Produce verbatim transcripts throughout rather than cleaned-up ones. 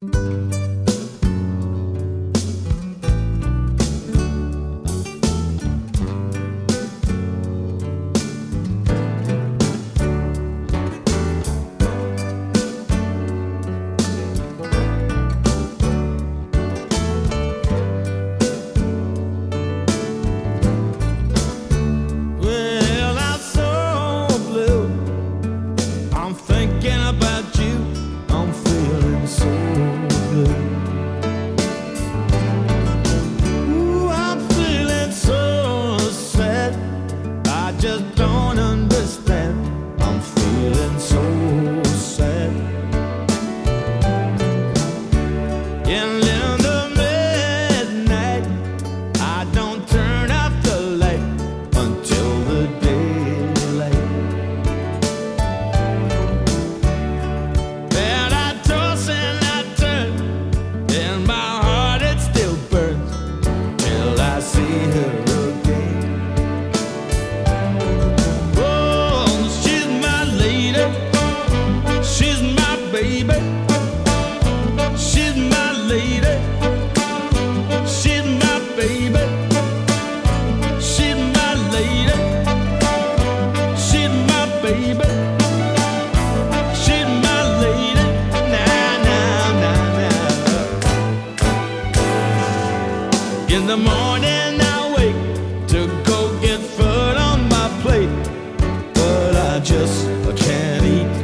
In the morning I wake to go get food on my plate, but I just can't eat.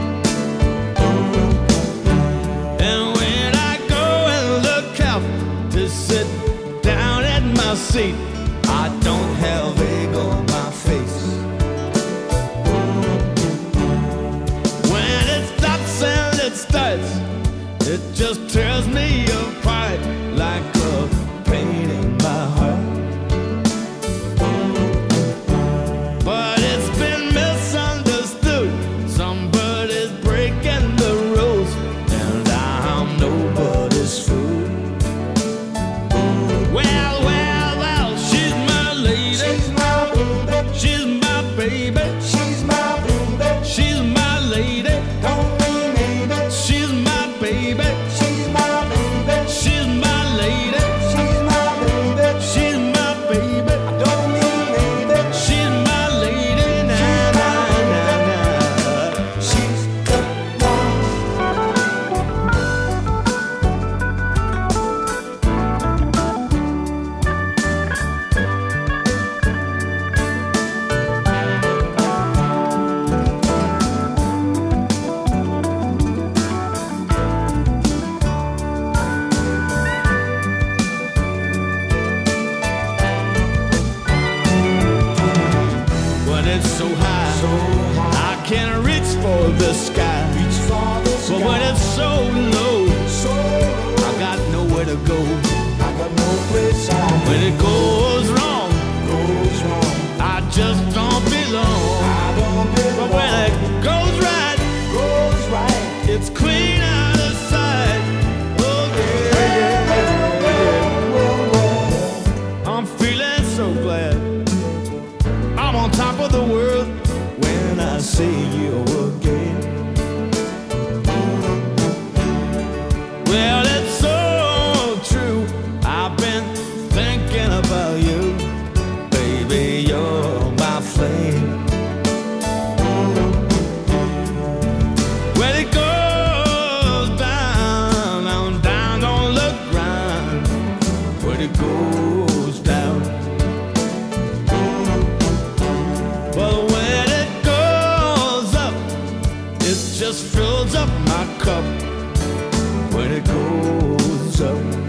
And when I go and look out to sit down at my seat, I don't have egg on my face. When it stops and it starts, it just tears me apart like a pain in my heart. But it's been misunderstood. Somebody's breaking the rules, and I'm nobody's fool. Well, well, well, she's my lady. She's my baby. She's my baby. She's my baby. She's my lady. Don't mean maybe. She's my baby. She's my baby. She's my lady. She's my baby. She's my baby. I don't mean maybe. She's my lady. Nah, nah, nah, nah. She's the When it's so high, so high. I can't reach for the sky. Reach for the sky. But when it's so low, So I got nowhere to go. I got no place I When it goes wrong, goes wrong. I just don't belong. I don't But belong. when it goes right, Goes right. it's clean out of sight. Oh yeah, yeah, yeah, yeah. I'm feeling so glad. I'm on top of the world when I see you again. Well, it's so true. I've been thinking about you. Baby, you're my flame. When it goes down, down, down, don't look round. When it goes down. But when it goes up, it just fills up my cup. When it goes up.